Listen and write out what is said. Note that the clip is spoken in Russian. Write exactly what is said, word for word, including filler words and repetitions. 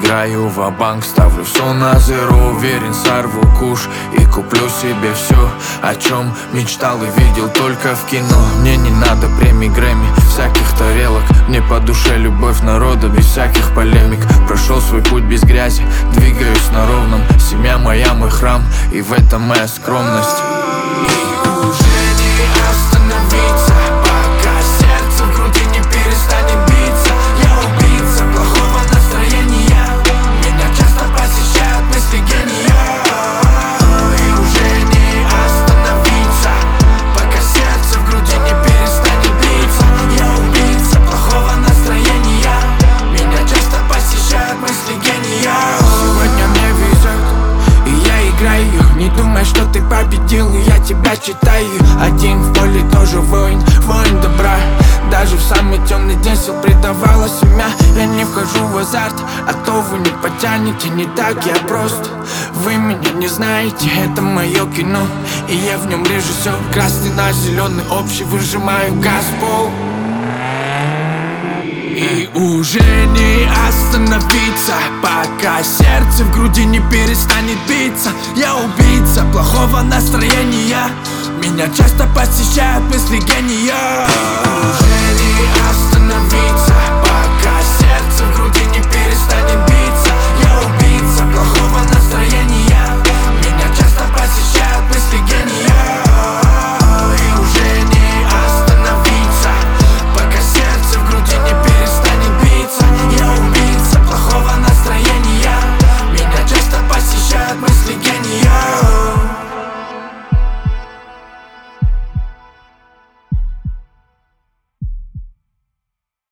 играю ва-банк, ставлю все на зеро. Уверен, сорву куш и куплю себе все, о чем мечтал и видел только в кино. Мне не надо премий Грэмми, всяких тарелок. Мне по душе любовь народа, без всяких полемик. Прошел свой путь без грязи, двигаюсь на ровном. Семья моя мой храм, и в этом моя скромность. И уже не остановиться, пока сердце в груди не перестанет биться. Я убийца плохого настроения, меня часто посещают мысли гения. И уже не остановиться, пока сердце в груди не перестанет биться. Я убийца плохого настроения, меня часто посещают мысли гения. Сегодня мне везет, и я играю. Не думай, что ты победил, и я тебя читаю. Один в поле тоже воин, воин добра. Даже в самый темный день сил предавала семья. Я не вхожу в азарт, а то вы не потянете. Не так я прост, вы меня не знаете. Это мое кино, и я в нем режиссер. Красный на зеленый, общий, выжимаю газ в пол. И уже не остановиться, пока сердце в груди не перестанет биться. Я убийца плохого настроения, меня часто посещают мысли гения. И уже не остановиться,